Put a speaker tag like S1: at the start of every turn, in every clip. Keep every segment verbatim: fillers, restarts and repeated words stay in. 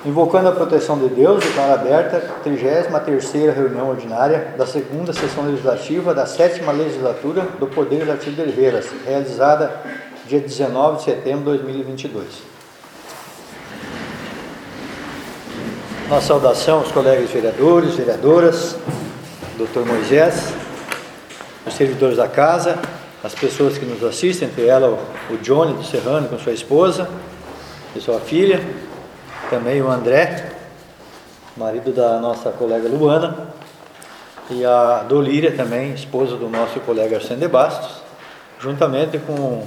S1: Invocando a proteção de Deus, declaro aberta a trigésima terceira reunião ordinária da segunda sessão legislativa da sétima legislatura do Poder Legislativo de Herveiras, realizada dia dezenove de setembro de dois mil e vinte e dois. Nossa saudação aos colegas vereadores, vereadoras, doutor Moisés, os servidores da casa, as pessoas que nos assistem, entre elas o Johnny do Serrano com sua esposa e sua filha, também o André, marido da nossa colega Luana, e a Dolíria também, esposa do nosso colega Arsênio de Bastos, juntamente com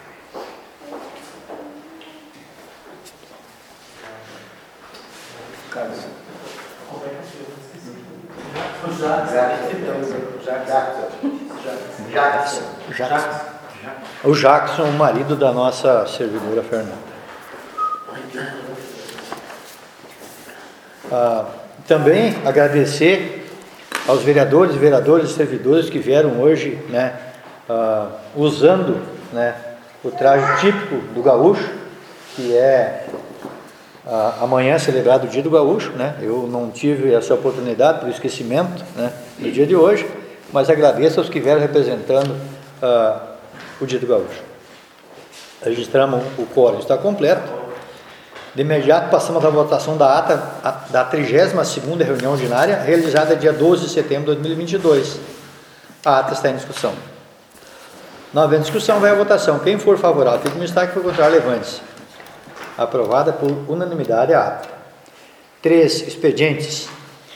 S1: Jackson. Jackson. O Jackson, o marido da nossa servidora Fernanda. Ah, também agradecer aos vereadores, vereadoras e servidores que vieram hoje, né, ah, usando, né, o traje típico do gaúcho, que é ah, amanhã celebrado o Dia do Gaúcho, né? Eu não tive essa oportunidade por esquecimento, né, no dia de hoje, mas agradeço aos que vieram representando ah, o Dia do Gaúcho. Registramos o quórum, está completo. De imediato passamos à votação da ata da trigésima segunda reunião ordinária, realizada dia doze de setembro de dois mil e vinte e dois. A ata está em discussão. Não havendo discussão, vai à votação. Quem for favorável, fique no destaque, for contrário, levante-se. Aprovada por unanimidade a ata. Três expedientes.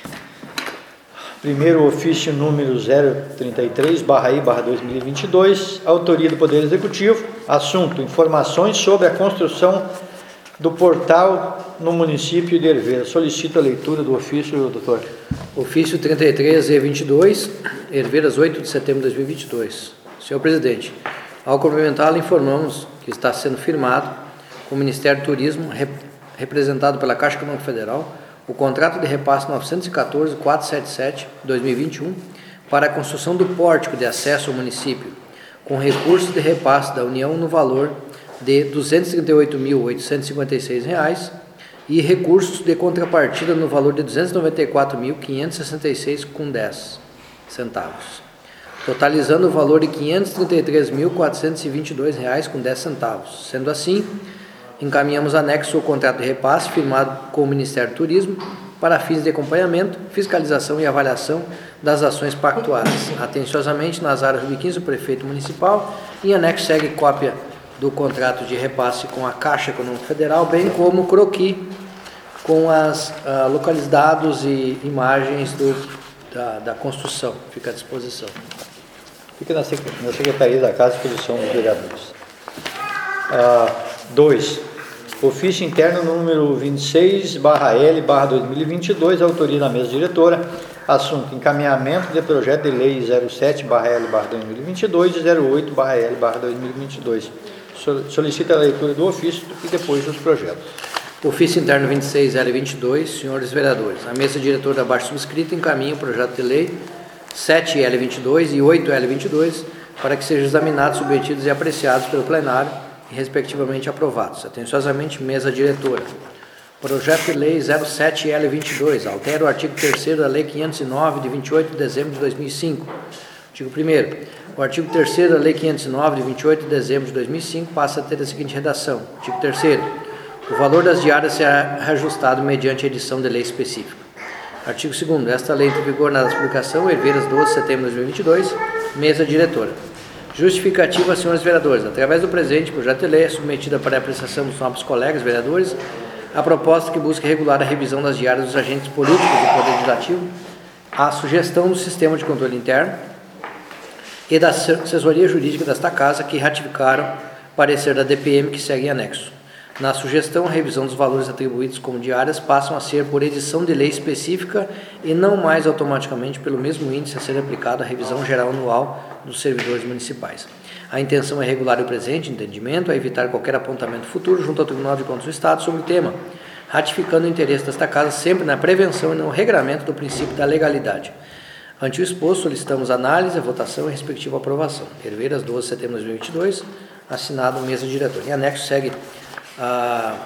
S1: Primeiro, ofício número zero trinta e três, barra I, barra dois mil e vinte e dois, autoria do Poder Executivo, assunto, informações sobre a construção do portal no município de Herveiras. Solicito a leitura do ofício, doutor.
S2: Ofício trinta e três E vinte e dois, Herveiras, oito de setembro de dois mil e vinte e dois. Senhor Presidente, ao cumprimentá-lo, informamos que está sendo firmado com o Ministério do Turismo, rep representado pela Caixa Econômica Federal, o contrato de repasse novecentos e quatorze, quatrocentos e setenta e sete, dois mil e vinte e um, para a construção do pórtico de acesso ao município, com recursos de repasse da União no valor de duzentos e trinta e oito mil, oitocentos e cinquenta e seis reais e recursos de contrapartida no valor de duzentos e noventa e quatro mil, quinhentos e sessenta e seis reais com dez centavos, totalizando o valor de quinhentos e trinta e três mil, quatrocentos e vinte e dois reais com dez centavos. Sendo assim, encaminhamos anexo ao contrato de repasse firmado com o Ministério do Turismo para fins de acompanhamento, fiscalização e avaliação das ações pactuadas. Atenciosamente, nas áreas do quinze, o prefeito municipal. Em anexo segue cópia do contrato de repasse com a Caixa Econômica Federal, bem como croquis com as uh, localidades e imagens do, da, da construção. Fica à disposição.
S1: Fica na Secretaria da Casa à disposição dos vereadores. Uh, dois. Ofício interno número vinte e seis, barra L, barra dois mil e vinte e dois, autoria da mesa diretora. Assunto, encaminhamento de projeto de lei zero sete, barra L, barra dois mil e vinte e dois e zero oito, barra L, barra dois mil e vinte e dois. Solicita a leitura do ofício e depois dos projetos.
S2: Ofício interno vinte e seis L vinte e dois, senhores vereadores. A mesa diretora abaixo subscrita encaminha o projeto de lei sete L vinte e dois e oito L vinte e dois para que sejam examinados, submetidos e apreciados pelo plenário e respectivamente aprovados. Atenciosamente, mesa diretora. Projeto de lei zero sete L vinte e dois altera o artigo terceiro da lei quinhentos e nove de vinte e oito de dezembro de dois mil e cinco. Artigo primeiro. O artigo terceiro da lei quinhentos e nove de vinte e oito de dezembro de dois mil e cinco passa a ter a seguinte redação. Artigo terceiro. O valor das diárias será reajustado mediante edição de lei específica. Artigo segundo. Esta lei entra em vigor na publicação Herveiras, doze de setembro de dois mil e vinte e dois. Mesa diretora. Justificativa, senhores vereadores. Através do presente projeto de lei é submetida para a apreciação dos nossos colegas vereadores a proposta que busca regular a revisão das diárias dos agentes políticos do Poder Legislativo, a sugestão do sistema de controle interno e da assessoria jurídica desta Casa, que ratificaram parecer da D P M que segue em anexo. Na sugestão, a revisão dos valores atribuídos como diárias passam a ser por edição de lei específica e não mais automaticamente pelo mesmo índice a ser aplicado à revisão geral anual dos servidores municipais. A intenção é regular o presente entendimento, a evitar qualquer apontamento futuro junto ao Tribunal de Contas do Estado sobre o tema, ratificando o interesse desta Casa sempre na prevenção e no regramento do princípio da legalidade. Ante o exposto, solicitamos análise, votação e respectiva aprovação. Herveiras, doze de setembro de dois mil e vinte e dois, assinado mesa diretora. Em anexo segue a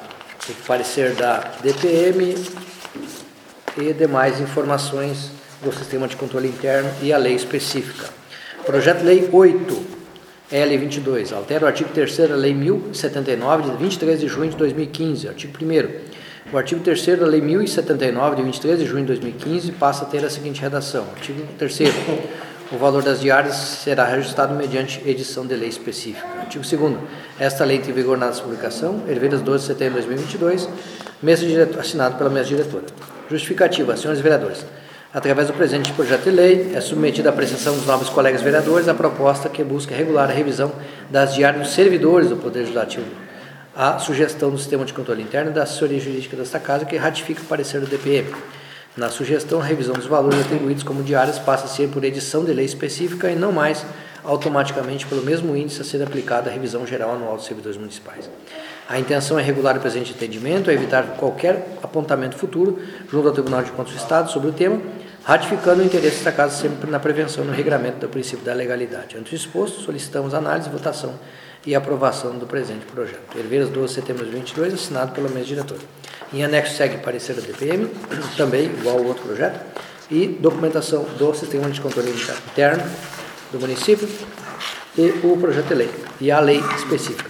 S2: o parecer da D P M e demais informações do Sistema de Controle Interno e a lei específica. Projeto de Lei oito L vinte e dois, altera o artigo terceiro da Lei mil e setenta e nove, de vinte e três de junho de dois mil e quinze. Artigo primeiro. O artigo terceiro da Lei mil e setenta e nove, de vinte e três de junho de dois mil e quinze, passa a ter a seguinte redação. Artigo terceiro. O valor das diárias será reajustado mediante edição de lei específica. Artigo segundo. Esta lei tem vigor na publicação, herveiras doze de setembro de dois mil e vinte e dois, mesa diretor, assinado pela mesa diretora. Justificativa. Senhores vereadores, através do presente projeto de lei, é submetida à apreciação dos nobres colegas vereadores a proposta que busca regular a revisão das diárias dos servidores do Poder Legislativo, a sugestão do Sistema de Controle Interno e da assessoria jurídica desta Casa, que ratifica o parecer do D P M. Na sugestão, a revisão dos valores atribuídos como diárias passa a ser por edição de lei específica e não mais automaticamente pelo mesmo índice a ser aplicado à revisão geral anual dos servidores municipais. A intenção é regular o presente entendimento, é evitar qualquer apontamento futuro junto ao Tribunal de Contas do Estado sobre o tema, ratificando o interesse desta Casa sempre na prevenção e no regramento do princípio da legalidade. Ante o exposto, solicitamos análise, votação e aprovação do presente projeto. Herveiras doze de setembro de dois mil e vinte e dois, assinado pela mesa diretora. Em anexo segue parecer do D P M, também igual ao outro projeto, e documentação do Sistema de Controle Interno do município e o projeto de lei, e a lei específica.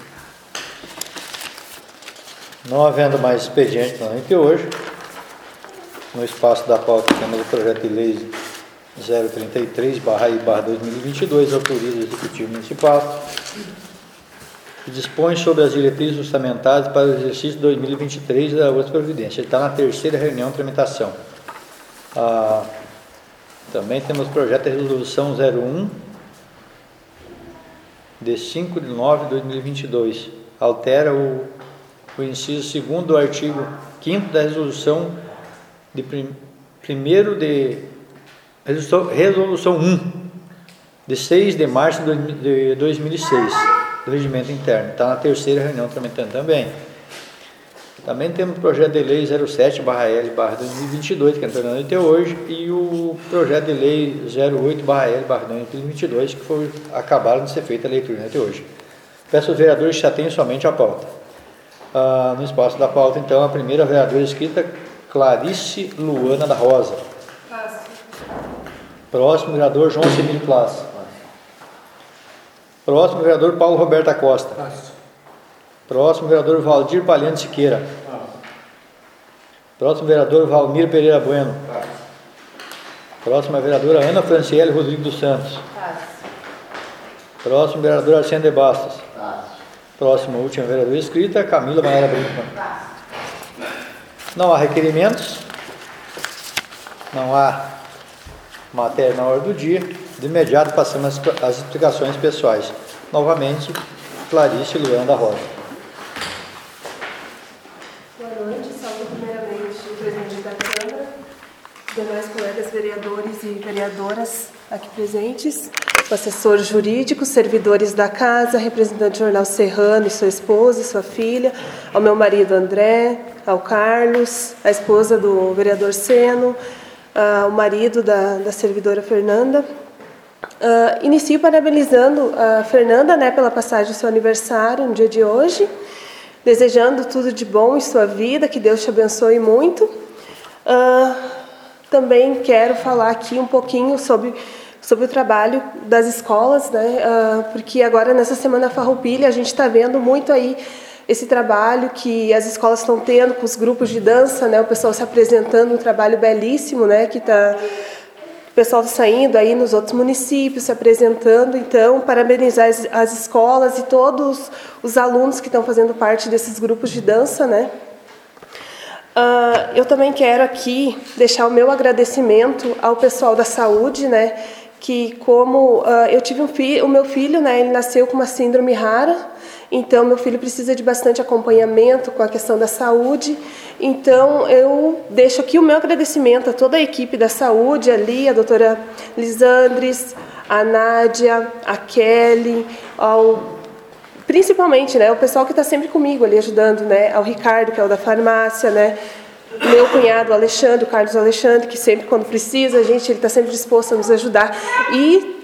S1: Não havendo mais expediente na noite de hoje, no espaço da pauta temos o projeto de lei zero trinta e três barra I barra dois mil e vinte e dois, autoriza o Executivo Municipal, que dispõe sobre as diretrizes orçamentárias para o exercício dois mil e vinte e três da outra providência. Ele está na terceira reunião de tramitação. Ah, também temos o projeto de resolução zero um, de cinco de nove de dois mil e vinte e dois. Altera o, o inciso segundo do artigo quinto da resolução de prim, primeiro de resolução, resolução um, de seis de março de dois mil e seis. Do regimento interno, está na terceira reunião tramitando também. Também temos o projeto de lei zero sete barra L barra dois mil e vinte e dois, que entrou na noite de hoje, e o projeto de lei zero oito barra L barra dois mil e vinte e dois, que foi, acabaram de ser feita a leitura na noite de hoje. Peço aos vereadores que se atenham somente à pauta. Ah, no espaço da pauta, então, a primeira vereadora escrita, Clarice Luana da Rosa. Próximo, vereador João Semir Plas. Próximo, vereador Paulo Roberto Costa. Passo. Próximo, vereador Valdir Palhano Siqueira. Passo. Próximo, vereador Valmir Pereira Bueno. Passo. Próxima, vereadora Ana Franciele Rodrigues dos Santos. Passo. Próximo, vereador Arsênio de Bastos. Passo. Próxima, última vereadora escrita, Camila Maera Brinkmann. Passo. Não há requerimentos. Não há matéria na hora do dia. De imediato passamos às explicações pessoais. Novamente, Clarice Luana da Rosa.
S3: Boa noite, saúdo primeiramente o presidente da Câmara, demais colegas vereadores e vereadoras aqui presentes, o assessor jurídico, servidores da casa, representante do Jornal Serrano e sua esposa e sua filha, ao meu marido André, ao Carlos, a esposa do vereador Seno, ao marido da, da servidora Fernanda. Uh, inicio parabenizando a Fernanda, né, pela passagem do seu aniversário no dia de hoje, desejando tudo de bom em sua vida, que Deus te abençoe muito. Uh, também quero falar aqui um pouquinho sobre, sobre o trabalho das escolas, né, uh, porque agora nessa Semana Farroupilha a gente está vendo muito aí esse trabalho que as escolas estão tendo com os grupos de dança, né, o pessoal se apresentando, um trabalho belíssimo, né, que está... O pessoal está saindo aí nos outros municípios, se apresentando, então, parabenizar as, as escolas e todos os alunos que estão fazendo parte desses grupos de dança, né? Uh, eu também quero aqui deixar o meu agradecimento ao pessoal da saúde, né? Que como uh, eu tive um filho, o meu filho, né? Ele nasceu com uma síndrome rara, então meu filho precisa de bastante acompanhamento com a questão da saúde. Então, eu deixo aqui o meu agradecimento a toda a equipe da saúde, ali, a doutora Lisandres, a Nádia, a Kelly, ao, principalmente, né, o pessoal que está sempre comigo ali ajudando, né, ao Ricardo, que é o da farmácia, né, meu cunhado Alexandre, o Carlos Alexandre, que sempre quando precisa, a gente, ele está sempre disposto a nos ajudar. E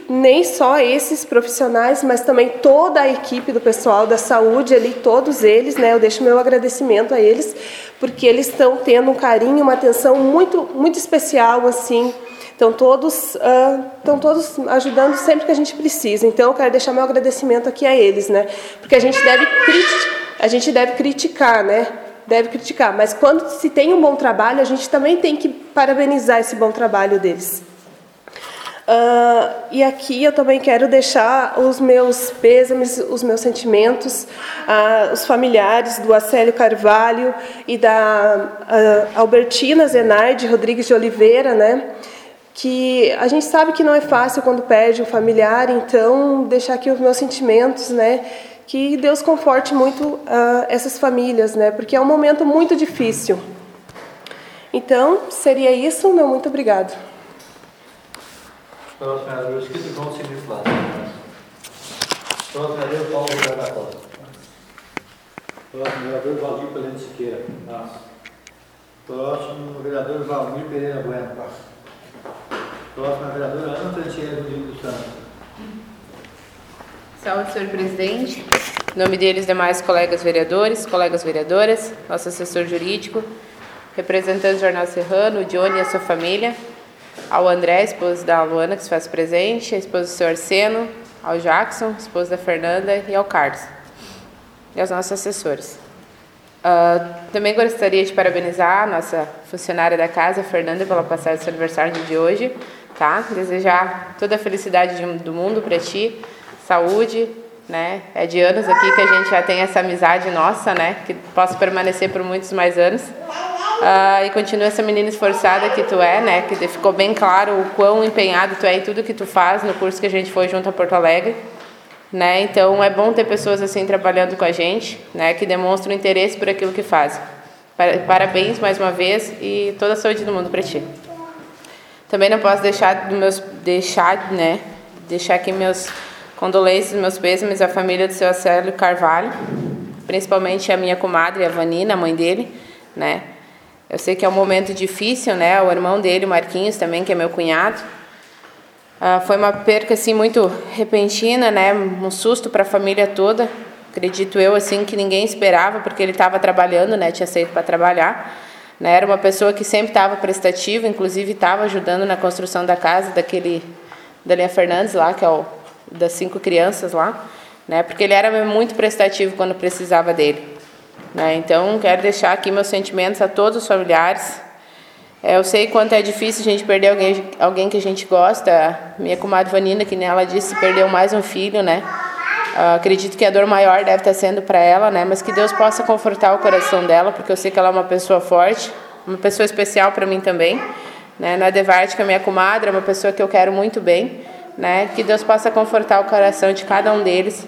S3: nem só esses profissionais, mas também toda a equipe do pessoal da saúde ali, todos eles, né? Eu deixo meu agradecimento a eles, porque eles estão tendo um carinho, uma atenção muito, muito especial, assim. Estão todos, uh, estão todos ajudando sempre que a gente precisa. Então, eu quero deixar meu agradecimento aqui a eles, né? Porque a gente deve, a gente deve criticar, né? Deve criticar, mas quando se tem um bom trabalho, a gente também tem que parabenizar esse bom trabalho deles. Uh, e aqui eu também quero deixar os meus pêsames, os meus sentimentos, uh, os familiares do Acélio Carvalho e da uh, Albertina Zenardi Rodrigues de Oliveira, né? Que a gente sabe que não é fácil quando perde um familiar, então deixar aqui os meus sentimentos, né? Que Deus conforte muito uh, essas famílias, né? Porque é um momento muito difícil. Então, seria isso, meu muito obrigado.
S1: Próximo vereador escrito, João Silvio Flávio. Próximo vereador Paulo José da Costa. Próximo vereador Valdir Peleno Siqueira. Próximo vereador Valmir Pereira Bueno. Próxima vereadora Ana Franciele Rodrigues dos Santos.
S4: Saúde, senhor presidente. Em nome deles, demais colegas vereadores, colegas vereadoras, nosso assessor jurídico, representante do Jornal Serrano, o Johnny e a sua família, ao André, esposo da Luana, que se faz presente, a esposa do senhor Arseno, ao Jackson, esposa da Fernanda, e ao Carlos, e aos nossos assessores. Uh, também gostaria de parabenizar a nossa funcionária da casa, a Fernanda, pela passagem do seu aniversário de hoje, tá? Desejar toda a felicidade de, do mundo para ti, saúde, né? É de anos aqui que a gente já tem essa amizade nossa, né? Que possa permanecer por muitos mais anos. Uh, e continua essa menina esforçada que tu é, né? Que ficou bem claro o quão empenhado tu é em tudo que tu faz no curso que a gente foi junto a Porto Alegre. Né? Então é bom ter pessoas assim trabalhando com a gente, né? Que demonstram interesse por aquilo que fazem. Parabéns mais uma vez e toda a saúde do mundo para ti. Também não posso deixar do meus deixar, né? Deixar aqui meus condolências, meus pêsames à família do seu Acélio Carvalho, principalmente a minha comadre, a Vanina, a mãe dele, né? Eu sei que é um momento difícil, né? O irmão dele, o Marquinhos, também, que é meu cunhado. Uh, foi uma perca assim muito repentina, né? Um susto para a família toda. Acredito eu assim que ninguém esperava, porque ele estava trabalhando, né? Tinha saído para trabalhar, né? Era uma pessoa que sempre estava prestativa, inclusive estava ajudando na construção da casa daquele da Linha Fernandes lá, que é o das cinco crianças lá, né? Porque ele era muito prestativo quando precisava dele, né? Então quero deixar aqui meus sentimentos a todos os familiares. É, eu sei quanto é difícil a gente perder alguém, alguém que a gente gosta. Minha comadre Vanina, que nem ela disse, perdeu mais um filho, né? Uh, acredito que a dor maior deve estar sendo para ela, né? Mas que Deus possa confortar o coração dela, porque eu sei que ela é uma pessoa forte, uma pessoa especial para mim também, né? Na Devarte, que é minha comadre, é uma pessoa que eu quero muito bem, né? Que Deus possa confortar o coração de cada um deles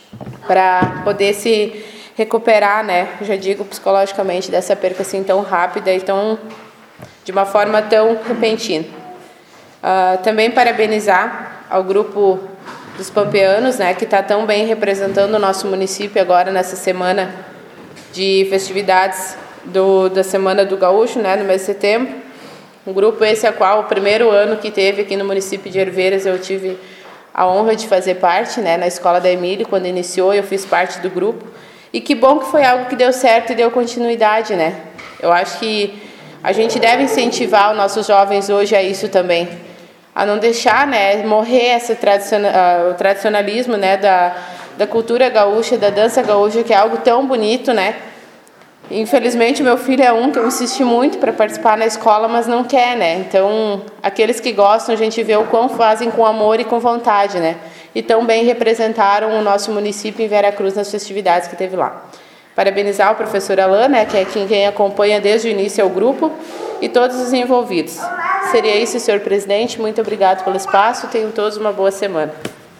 S4: para poder se recuperar, né? Já digo psicologicamente dessa perca assim tão rápida e tão de uma forma tão repentina. Uh, também parabenizar ao grupo dos pampeanos, né, que está tão bem representando o nosso município agora nessa semana de festividades do, da Semana do Gaúcho, né, no mês de setembro. Um grupo esse a qual o primeiro ano que teve aqui no município de Herveiras eu tive a honra de fazer parte, né, na Escola da Emília, quando iniciou eu fiz parte do grupo. E que bom que foi algo que deu certo e deu continuidade, né. Eu acho que a gente deve incentivar os nossos jovens hoje a isso também, a não deixar, né, morrer esse tradiciona, uh, o tradicionalismo, né, da, da cultura gaúcha, da dança gaúcha, que é algo tão bonito, né. Infelizmente, meu filho é um que eu insisti muito para participar na escola, mas não quer, né. Então, aqueles que gostam, a gente vê o quão fazem com amor e com vontade, né. E tão bem representaram o nosso município em Veracruz nas festividades que teve lá. Parabenizar o professor Alain, né, que é quem, quem acompanha desde o início ao grupo, e todos os envolvidos. Seria isso, senhor presidente. Muito obrigado pelo espaço. Tenham todos uma boa semana.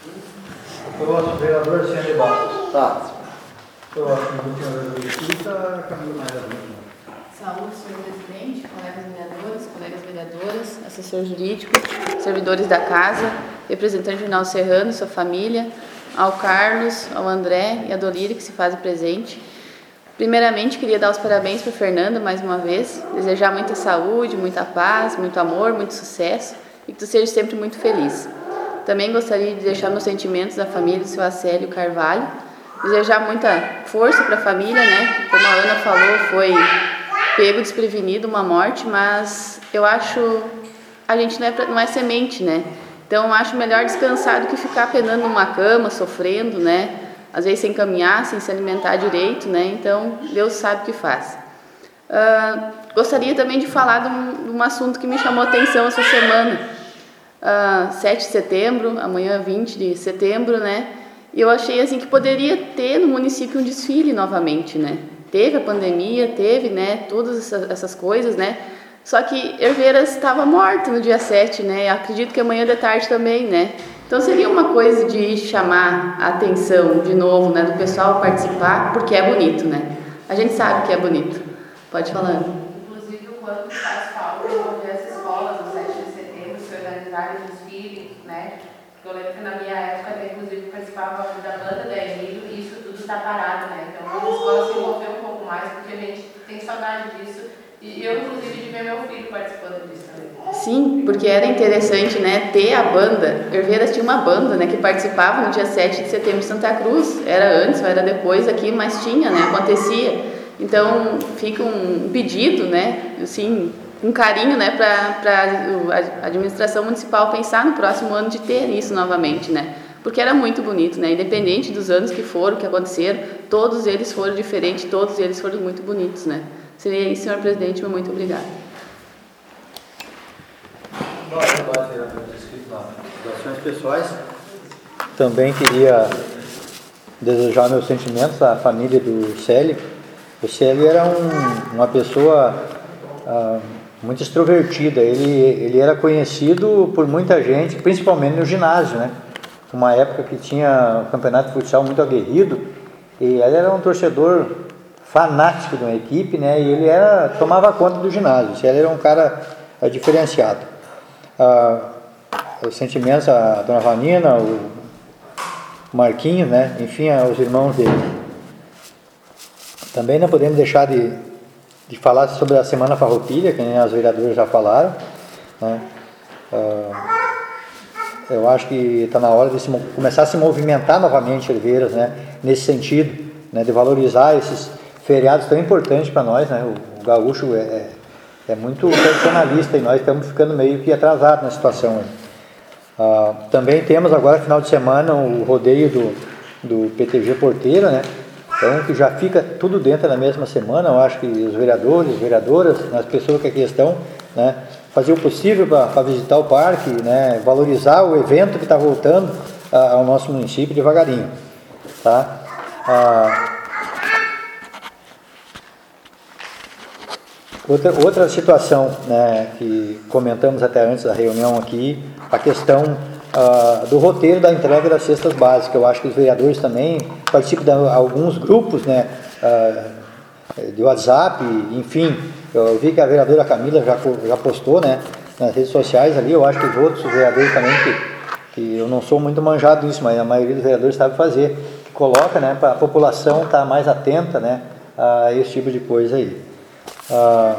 S1: Próximo vereador, senhor de Barros. Tá. Próximo vereador de Quinta, Camilo Maia.
S4: Saúde, senhor presidente, colegas vereadores, colegas vereadoras, assessor jurídico, servidores da casa, representante do Jornal Serrano, sua família, ao Carlos, ao André e a Dolíria, que se fazem presente. Primeiramente, queria dar os parabéns para a Fernanda, mais uma vez, desejar muita saúde, muita paz, muito amor, muito sucesso e que tu seja sempre muito feliz.
S5: Também gostaria de deixar meus sentimentos à família do seu Acélio Carvalho, desejar muita força para a família, né? Como a Ana falou, foi pego desprevenido uma morte, mas eu acho a gente não é, não é semente, né? Então eu acho melhor descansar do que ficar penando numa cama, sofrendo, né? Às vezes sem caminhar, sem se alimentar direito, né? Então Deus sabe o que faz. Uh, gostaria também de falar de um, de um assunto que me chamou a atenção essa semana. Uh, sete de setembro, amanhã vinte de setembro, né? E eu achei assim que poderia ter no município um desfile novamente, né? Teve a pandemia, teve, né? Todas essas, essas coisas, né? Só que Herveiras estava morta no dia sete, né? Acredito que amanhã de tarde também, né? Então seria uma coisa de chamar a atenção de novo, né? Do pessoal participar, porque é bonito, né? A gente sabe que é bonito. Pode falar.
S4: Inclusive o quanto faz falta envolver as escolas no sete de setembro, se organizarem desfile, né? Eu lembro que na minha época, até, inclusive, participava da banda da Emílio e isso tudo está parado, né? Então, a escola se envolveu um pouco mais, porque a gente tem saudade disso. E eu, inclusive, de ver meu filho participando disso também.
S5: Sim, porque era interessante, né? Ter a banda. Herveiras tinha uma banda, né? Que participava no dia sete de setembro em Santa Cruz. Era antes ou era depois aqui, mas tinha, né? Acontecia. Então, fica um pedido, né? Assim, um carinho, né, para a administração municipal pensar no próximo ano de ter isso novamente, né? Porque era muito bonito, né? Independente dos anos que foram, que aconteceram, todos eles foram diferentes, todos eles foram muito bonitos, né? Seria isso, senhor presidente, muito obrigada.
S1: Doações pessoais. Também queria desejar meus sentimentos à família do Célio. O Célio era um, uma pessoa ah, muito extrovertida, ele, ele era conhecido por muita gente, principalmente no ginásio, né? Uma época que tinha um campeonato de futsal muito aguerrido, e ele era um torcedor fanático de uma equipe, né? E ele era, tomava conta do ginásio, ele era um cara ah, diferenciado. Ah, os sentimentos à dona Vanina, o Marquinhos, né? Enfim, aos irmãos dele. Também não podemos deixar de de falar sobre a Semana Farroupilha, que nem as vereadoras já falaram, né? Uh, eu acho que está na hora de se, começar a se movimentar novamente Herveiras, né? Nesse sentido, né? De valorizar esses feriados tão importantes para nós, né? O, o gaúcho é, é muito tradicionalista e nós estamos ficando meio que atrasados na situação. Uh, também temos agora, final de semana, o rodeio do, do P T G Porteira, né? Então, que já fica tudo dentro da mesma semana. Eu acho que os vereadores, vereadoras, as pessoas que aqui estão, né, fazer o possível para visitar o parque, né, valorizar o evento que está voltando ah, ao nosso município devagarinho. Tá? Ah, outra, outra situação, né, que comentamos até antes da reunião aqui, a questão Uh, do roteiro da entrega das cestas básicas. Eu acho que os vereadores também participam de alguns grupos, né, uh, de WhatsApp, enfim. Eu vi que a vereadora Camila já, já postou, né, nas redes sociais ali. Eu acho que os outros vereadores também, que, que eu não sou muito manjado nisso, mas a maioria dos vereadores sabe fazer, que coloca, né, para a população estar mais atenta, né, a esse tipo de coisa aí. Uh,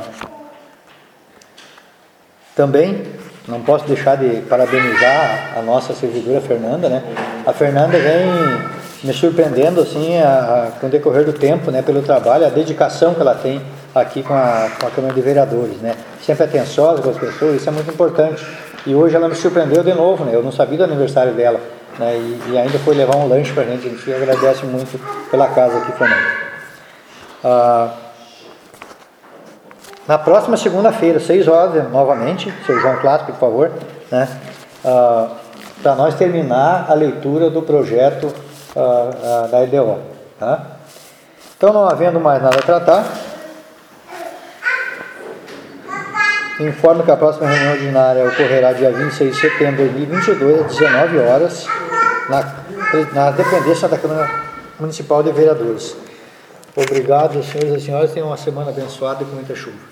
S1: também não posso deixar de parabenizar a nossa servidora Fernanda, né? A Fernanda vem me surpreendendo assim a, a, com o decorrer do tempo, né? Pelo trabalho, a dedicação que ela tem aqui com a, com a Câmara de Vereadores, né? Sempre atenciosa com as pessoas, isso é muito importante. E hoje ela me surpreendeu de novo, né? Eu não sabia do aniversário dela, né? E, e ainda foi levar um lanche pra gente. A gente agradece muito pela casa aqui, Fernanda. Ah, Na próxima segunda-feira, seis horas, novamente, seu João Clássico, por favor, né, uh, para nós terminar a leitura do projeto uh, uh, da E D O. Tá? Então, não havendo mais nada a tratar, informo que a próxima reunião ordinária ocorrerá dia vinte e seis de setembro de dois mil e vinte e dois, às dezenove horas, na, na dependência da Câmara Municipal de Vereadores. Obrigado, senhores e senhoras. Tenham uma semana abençoada e com muita chuva.